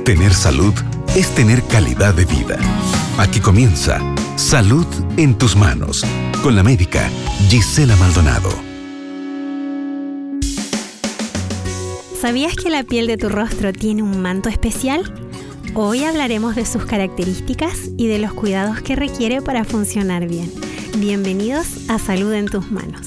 Tener salud es tener calidad de vida. Aquí comienza Salud en tus manos, con la médica Gisela Maldonado. ¿Sabías que la piel de tu rostro tiene un manto especial? Hoy hablaremos de sus características y de los cuidados que requiere para funcionar bien. Bienvenidos a Salud en tus manos.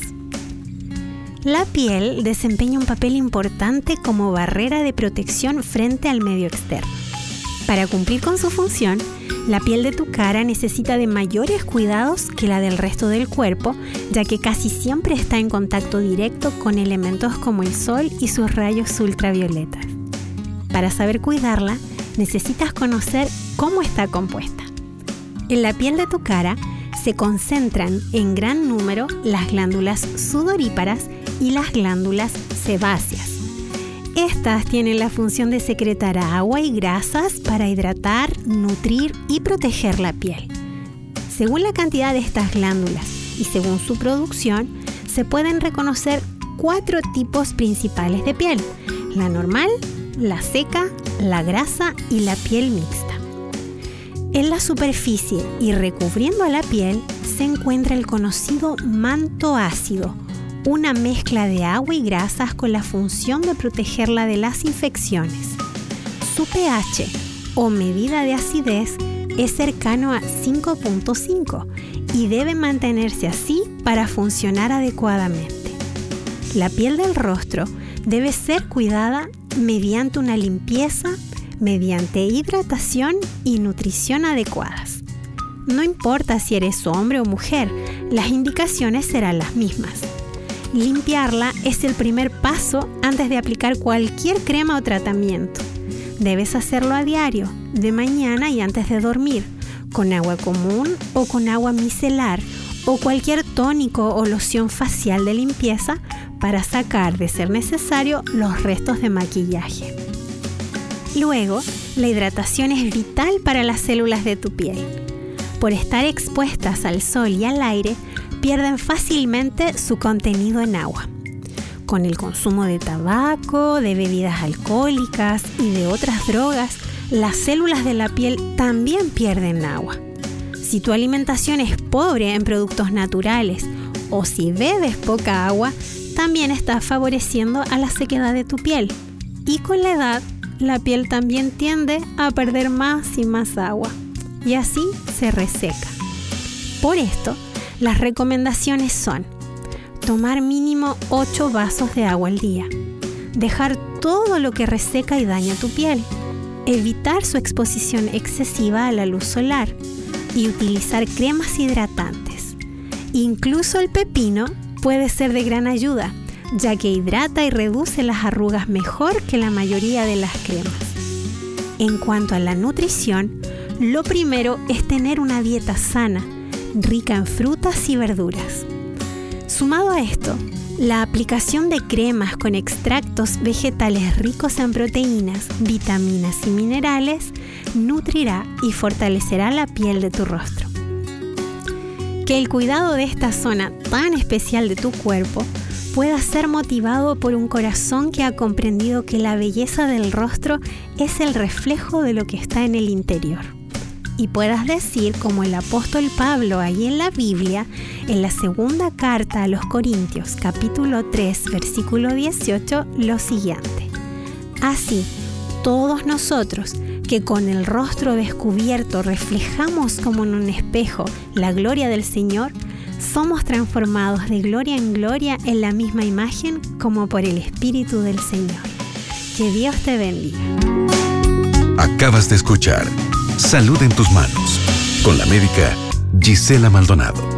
La piel desempeña un papel importante como barrera de protección frente al medio externo. Para cumplir con su función, la piel de tu cara necesita de mayores cuidados que la del resto del cuerpo, ya que casi siempre está en contacto directo con elementos como el sol y sus rayos ultravioletas. Para saber cuidarla, necesitas conocer cómo está compuesta. En la piel de tu cara se concentran en gran número las glándulas sudoríparas y las glándulas sebáceas. Estas tienen la función de secretar agua y grasas para hidratar, nutrir y proteger la piel. Según la cantidad de estas glándulas y según su producción, se pueden reconocer 4 tipos principales de piel: la normal, la seca, la grasa y la piel mixta. En la superficie y recubriendo a la piel se encuentra el conocido manto ácido, una mezcla de agua y grasas con la función de protegerla de las infecciones. Su pH o medida de acidez es cercano a 5.5 y debe mantenerse así para funcionar adecuadamente. La piel del rostro debe ser cuidada mediante una limpieza, mediante hidratación y nutrición adecuadas. No importa si eres hombre o mujer, las indicaciones serán las mismas. Limpiarla es el primer paso antes de aplicar cualquier crema o tratamiento. Debes hacerlo a diario, de mañana y antes de dormir, con agua común o con agua micelar o cualquier tónico o loción facial de limpieza para sacar, de ser necesario, los restos de maquillaje. Luego, la hidratación es vital para las células de tu piel. Por estar expuestas al sol y al aire, pierden fácilmente su contenido en agua. Con el consumo de tabaco, de bebidas alcohólicas y de otras drogas, las células de la piel también pierden agua. Si tu alimentación es pobre en productos naturales o si bebes poca agua, también estás favoreciendo a la sequedad de tu piel. Y con la edad, la piel también tiende a perder más y más agua, y así se reseca. Por esto, las recomendaciones son: tomar mínimo 8 vasos de agua al día, dejar todo lo que reseca y daña tu piel, evitar su exposición excesiva a la luz solar y utilizar cremas hidratantes. Incluso el pepino puede ser de gran ayuda, ya que hidrata y reduce las arrugas mejor que la mayoría de las cremas. En cuanto a la nutrición, lo primero es tener una dieta sana, rica en frutas y verduras. Sumado a esto, la aplicación de cremas con extractos vegetales ricos en proteínas, vitaminas y minerales nutrirá y fortalecerá la piel de tu rostro. Que el cuidado de esta zona tan especial de tu cuerpo pueda ser motivado por un corazón que ha comprendido que la belleza del rostro es el reflejo de lo que está en el interior. Y puedas decir, como el apóstol Pablo ahí en la Biblia, en la segunda carta a los Corintios, capítulo 3, versículo 18, lo siguiente: así, todos nosotros, que con el rostro descubierto reflejamos como en un espejo la gloria del Señor, somos transformados de gloria en gloria en la misma imagen como por el Espíritu del Señor. Que Dios te bendiga. Acabas de escuchar Salud en tus manos, con la médica Gisela Maldonado.